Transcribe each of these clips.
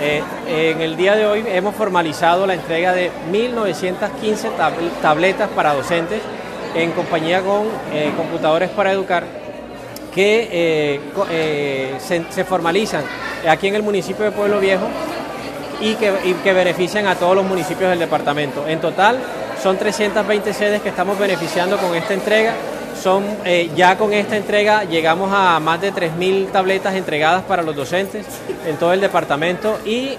En el día de hoy hemos formalizado la entrega de 1.915 tabletas para docentes en compañía con Computadores para Educar, que se formalizan aquí en el municipio de Pueblo Viejo y que benefician a todos los municipios del departamento. En total son 320 sedes que estamos beneficiando con esta entrega. Ya con esta entrega llegamos a más de 3.000 tabletas entregadas para los docentes en todo el departamento y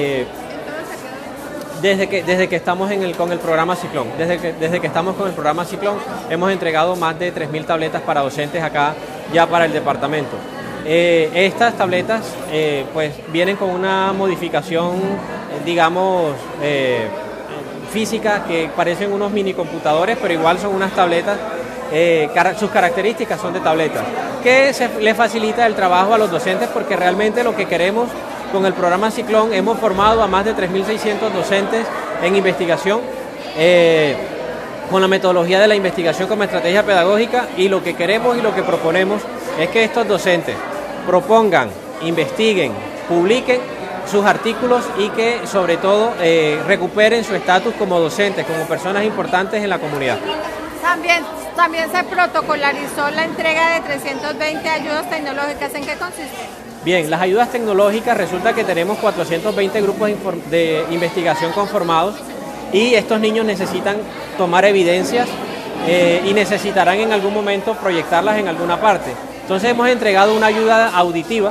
desde que estamos con el programa Ciclón, desde que estamos con el programa Ciclón hemos entregado más de 3.000 tabletas para docentes acá ya para el departamento. Estas tabletas pues vienen con una modificación, digamos, física, que parecen unos mini computadores, pero igual son unas tabletas. Sus características son de tabletas, que le facilita el trabajo a los docentes, porque realmente lo que queremos con el programa Ciclón, hemos formado a más de 3.600 docentes en investigación, con la metodología de la investigación como estrategia pedagógica, y lo que queremos y lo que proponemos es que estos docentes propongan, investiguen, publiquen sus artículos y que sobre todo recuperen su estatus como docentes, como personas importantes en la comunidad. También se protocolarizó la entrega de 320 ayudas tecnológicas. ¿En qué consiste? Bien, las ayudas tecnológicas, resulta que tenemos 420 grupos de investigación conformados, y estos niños necesitan tomar evidencias y necesitarán en algún momento proyectarlas en alguna parte. Entonces hemos entregado una ayuda auditiva,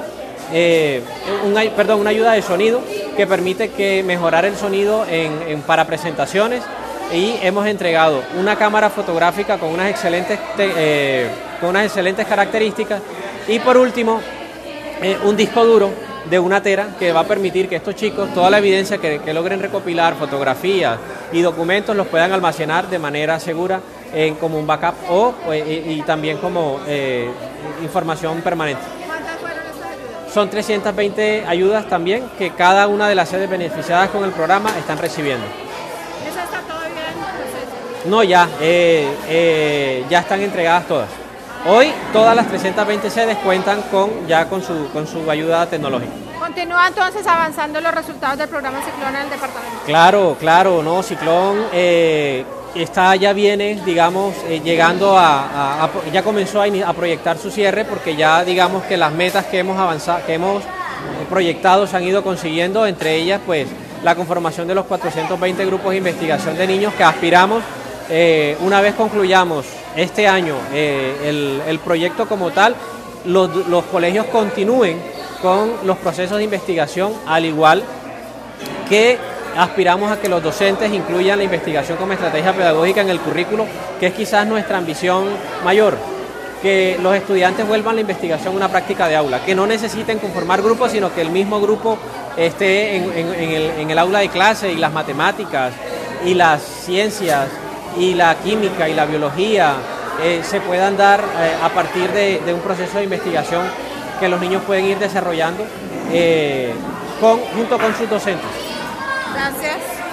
una ayuda de sonido que permite mejorar el sonido para presentaciones. Y hemos entregado una cámara fotográfica con unas excelentes características, y por último un disco duro de 1 tera que va a permitir que estos chicos toda la evidencia que logren recopilar, fotografías y documentos, los puedan almacenar de manera segura como un backup y también como información permanente. ¿Cuántas fueron estas ayudas? Son 320 ayudas también que cada una de las sedes beneficiadas con el programa están recibiendo. No, ya están entregadas todas. Hoy todas las 320 sedes cuentan con su ayuda tecnológica. ¿Continúa entonces avanzando los resultados del programa Ciclón en el departamento? Claro, no, Ciclón ya viene, digamos, llegando ya comenzó a proyectar su cierre, porque ya digamos que las metas que hemos proyectado se han ido consiguiendo, entre ellas pues la conformación de los 420 grupos de investigación de niños que aspiramos. Una vez concluyamos este año el proyecto como tal, los colegios continúen con los procesos de investigación, al igual que aspiramos a que los docentes incluyan la investigación como estrategia pedagógica en el currículo, que es quizás nuestra ambición mayor, que los estudiantes vuelvan la investigación una práctica de aula, que no necesiten conformar grupos, sino que el mismo grupo esté en el aula de clase, y las matemáticas y las ciencias y la química y la biología se puedan dar a partir de un proceso de investigación que los niños pueden ir desarrollando junto con sus docentes. Gracias.